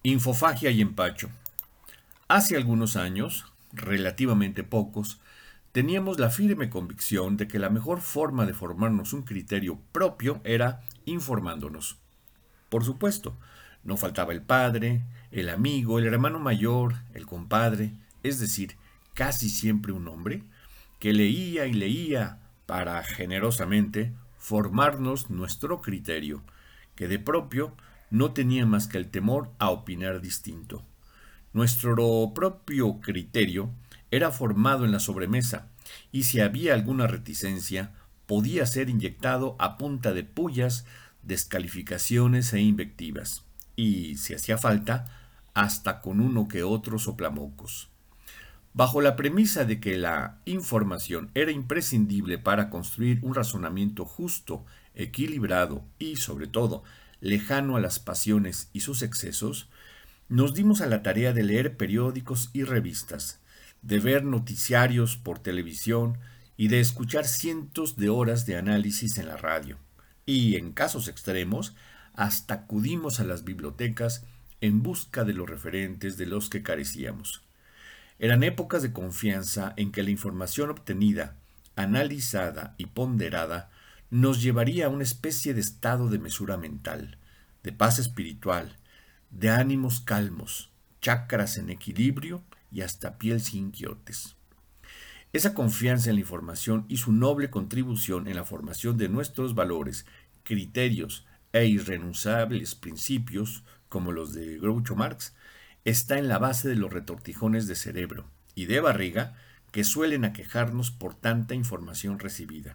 Infofagia y empacho. Hace algunos años, relativamente pocos, teníamos la firme convicción de que la mejor forma de formarnos un criterio propio era informándonos. Por supuesto, no faltaba el padre, el amigo, el hermano mayor, el compadre, es decir, casi siempre un hombre, que leía y leía para generosamente formarnos nuestro criterio, que de propio no tenía más que el temor a opinar distinto. Nuestro propio criterio era formado en la sobremesa, y si había alguna reticencia, podía ser inyectado a punta de pullas, descalificaciones e invectivas, y, si hacía falta, hasta con uno que otro soplamocos. Bajo la premisa de que la información era imprescindible para construir un razonamiento justo, equilibrado y, sobre todo, lejano a las pasiones y sus excesos, nos dimos a la tarea de leer periódicos y revistas, de ver noticiarios por televisión y de escuchar cientos de horas de análisis en la radio. Y, en casos extremos, hasta acudimos a las bibliotecas en busca de los referentes de los que carecíamos. Eran épocas de confianza en que la información obtenida, analizada y ponderada nos llevaría a una especie de estado de mesura mental, de paz espiritual, de ánimos calmos, chakras en equilibrio y hasta piel sin quiotes. Esa confianza en la información y su noble contribución en la formación de nuestros valores, criterios e irrenunciables principios, como los de Groucho Marx, está en la base de los retortijones de cerebro y de barriga que suelen aquejarnos por tanta información recibida.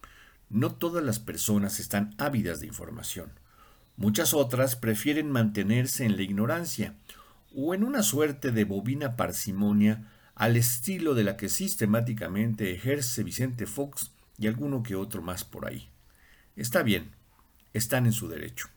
No todas las personas están ávidas de información. Muchas otras prefieren mantenerse en la ignorancia o en una suerte de bovina parsimonia al estilo de la que sistemáticamente ejerce Vicente Fox y alguno que otro más por ahí. Está bien, están en su derecho.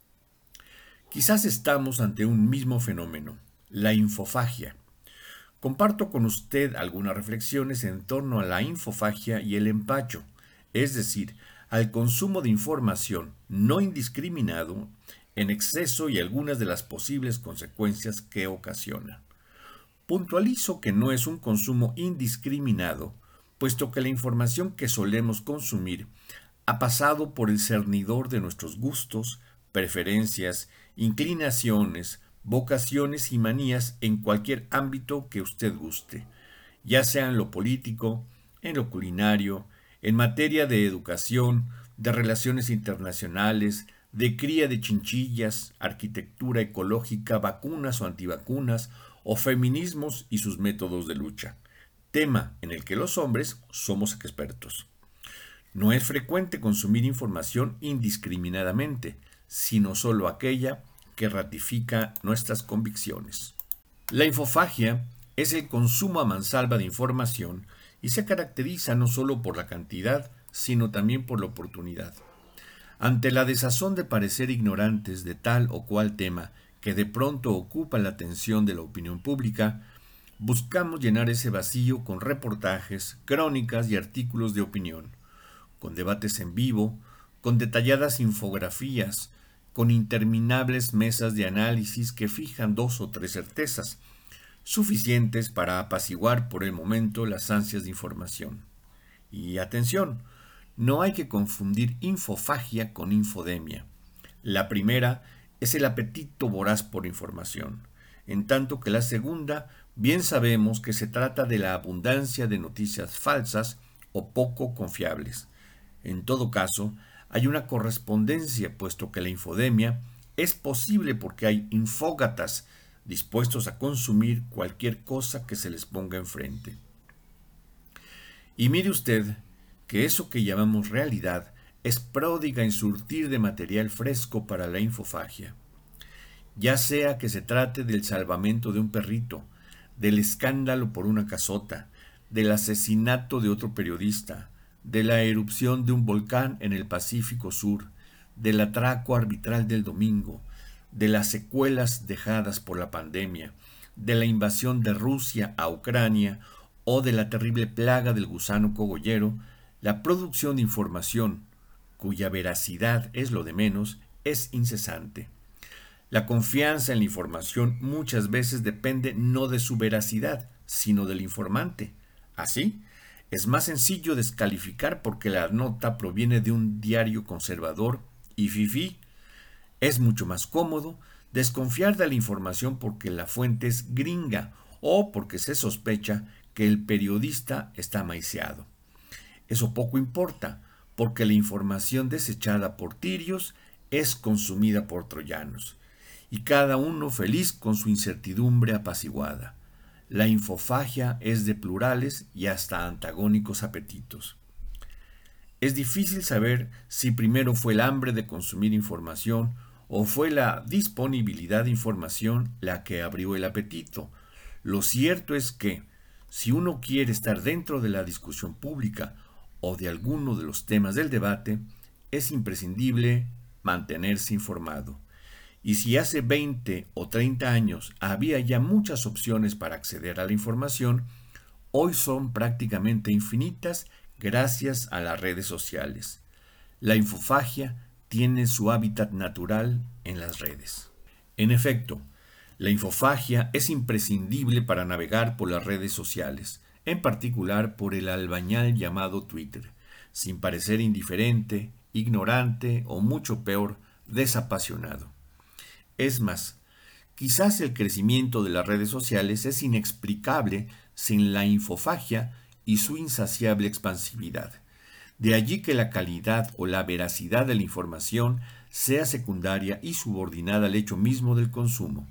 Quizás estamos ante un mismo fenómeno, la infofagia. Comparto con usted algunas reflexiones en torno a la infofagia y el empacho, es decir, al consumo de información no indiscriminado, en exceso y algunas de las posibles consecuencias que ocasiona. Puntualizo que no es un consumo indiscriminado, puesto que la información que solemos consumir ha pasado por el cernidor de nuestros gustos, preferencias, inclinaciones, vocaciones y manías en cualquier ámbito que usted guste, ya sea en lo político, en lo culinario, en materia de educación, de relaciones internacionales, de cría de chinchillas, arquitectura ecológica, vacunas o antivacunas, o feminismos y sus métodos de lucha, tema en el que los hombres somos expertos. No es frecuente consumir información indiscriminadamente, sino solo aquella que ratifica nuestras convicciones. La infofagia es el consumo a mansalva de información y se caracteriza no solo por la cantidad, sino también por la oportunidad. Ante la desazón de parecer ignorantes de tal o cual tema que de pronto ocupa la atención de la opinión pública, buscamos llenar ese vacío con reportajes, crónicas y artículos de opinión, con debates en vivo, con detalladas infografías, con interminables mesas de análisis que fijan 2 o 3 certezas, suficientes para apaciguar por el momento las ansias de información. Y atención, no hay que confundir infofagia con infodemia. La primera es el apetito voraz por información, en tanto que la segunda, bien sabemos que se trata de la abundancia de noticias falsas o poco confiables. En todo caso, hay una correspondencia, puesto que la infodemia es posible porque hay infógatas dispuestos a consumir cualquier cosa que se les ponga enfrente. Y mire usted que eso que llamamos realidad es pródiga en surtir de material fresco para la infofagia. Ya sea que se trate del salvamento de un perrito, del escándalo por una casota, del asesinato de otro periodista, de la erupción de un volcán en el Pacífico Sur, del atraco arbitral del domingo, de las secuelas dejadas por la pandemia, de la invasión de Rusia a Ucrania o de la terrible plaga del gusano cogollero, la producción de información, cuya veracidad es lo de menos, es incesante. La confianza en la información muchas veces depende no de su veracidad, sino del informante. Así, es más sencillo descalificar porque la nota proviene de un diario conservador y fifí. Es mucho más cómodo desconfiar de la información porque la fuente es gringa o porque se sospecha que el periodista está maiciado. Eso poco importa, porque la información desechada por tirios es consumida por troyanos, y cada uno feliz con su incertidumbre apaciguada. La infofagia es de plurales y hasta antagónicos apetitos. Es difícil saber si primero fue el hambre de consumir información o fue la disponibilidad de información la que abrió el apetito. Lo cierto es que, si uno quiere estar dentro de la discusión pública o de alguno de los temas del debate, es imprescindible mantenerse informado. Y si hace 20 o 30 años había ya muchas opciones para acceder a la información, hoy son prácticamente infinitas gracias a las redes sociales. La infofagia tiene su hábitat natural en las redes. En efecto, la infofagia es imprescindible para navegar por las redes sociales, en particular por el albañal llamado Twitter, sin parecer indiferente, ignorante o mucho peor, desapasionado. Es más, quizás el crecimiento de las redes sociales es inexplicable sin la infofagia y su insaciable expansividad. De allí que la calidad o la veracidad de la información sea secundaria y subordinada al hecho mismo del consumo.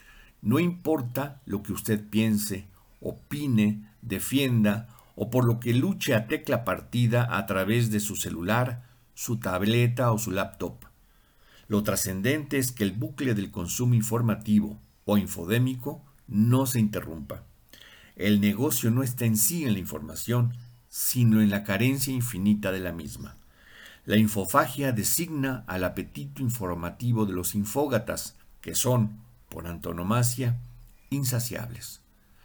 No importa lo que usted piense, opine, defienda o por lo que luche a tecla partida a través de su celular, su tableta o su laptop. Lo trascendente es que el bucle del consumo informativo o infodémico no se interrumpa. El negocio no está en sí en la información, sino en la carencia infinita de la misma. La infofagia designa al apetito informativo de los infógatas, que son, por antonomasia, insaciables.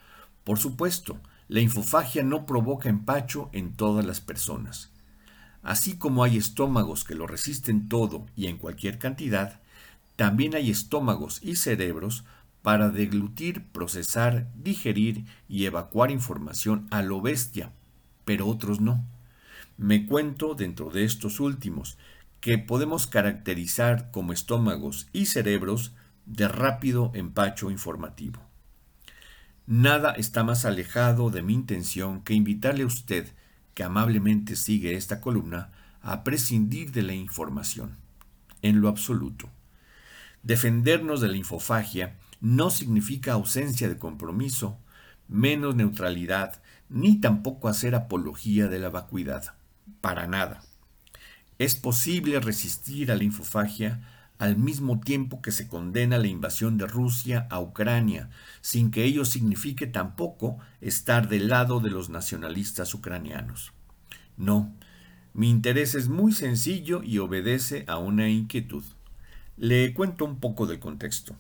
Por supuesto, la infofagia no provoca empacho en todas las personas. Así como hay estómagos que lo resisten todo y en cualquier cantidad, también hay estómagos y cerebros para deglutir, procesar, digerir y evacuar información a lo bestia, pero otros no. Me cuento dentro de estos últimos, que podemos caracterizar como estómagos y cerebros de rápido empacho informativo. Nada está más alejado de mi intención que invitarle a usted, que amablemente sigue esta columna, a prescindir de la información, en lo absoluto. Defendernos de la infofagia no significa ausencia de compromiso, menos neutralidad, ni tampoco hacer apología de la vacuidad. Para nada. Es posible resistir a la infofagia al mismo tiempo que se condena la invasión de Rusia a Ucrania, sin que ello signifique tampoco estar del lado de los nacionalistas ucranianos. No, mi interés es muy sencillo y obedece a una inquietud. Le cuento un poco del contexto.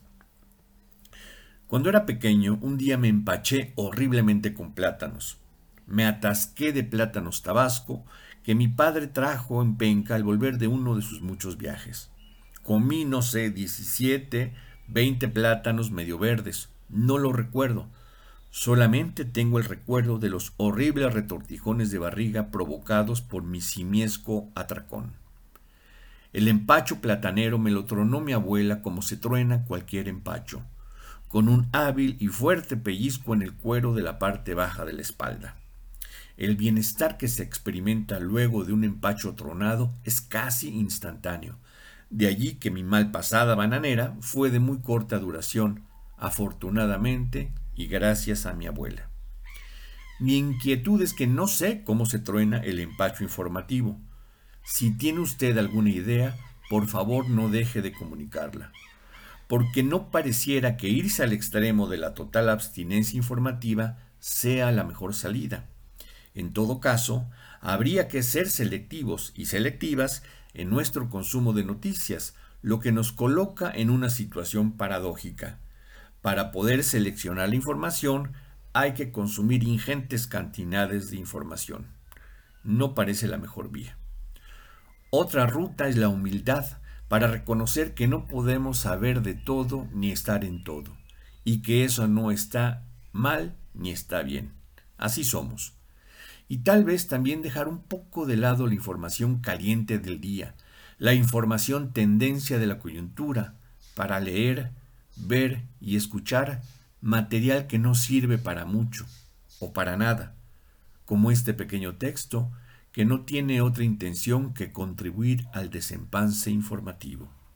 Cuando era pequeño, un día me empaché horriblemente con plátanos. Me atasqué de plátanos tabasco que mi padre trajo en penca al volver de uno de sus muchos viajes. Comí, 17, 20 plátanos medio verdes. No lo recuerdo. Solamente tengo el recuerdo de los horribles retortijones de barriga provocados por mi simiesco atracón. El empacho platanero me lo tronó mi abuela como se truena cualquier empacho, con un hábil y fuerte pellizco en el cuero de la parte baja de la espalda. El bienestar que se experimenta luego de un empacho tronado es casi instantáneo. De allí que mi mal pasada bananera fue de muy corta duración, afortunadamente y gracias a mi abuela. Mi inquietud es que no sé cómo se truena el empacho informativo. Si tiene usted alguna idea, por favor no deje de comunicarla, porque no pareciera que irse al extremo de la total abstinencia informativa sea la mejor salida. En todo caso, habría que ser selectivos y selectivas en nuestro consumo de noticias, lo que nos coloca en una situación paradójica. Para poder seleccionar la información, hay que consumir ingentes cantidades de información. No parece la mejor vía. Otra ruta es la humildad para reconocer que no podemos saber de todo ni estar en todo, y que eso no está mal ni está bien. Así somos. Y tal vez también dejar un poco de lado la información caliente del día, la información tendencia de la coyuntura, para leer, ver y escuchar material que no sirve para mucho o para nada, como este pequeño texto que no tiene otra intención que contribuir al desempance informativo.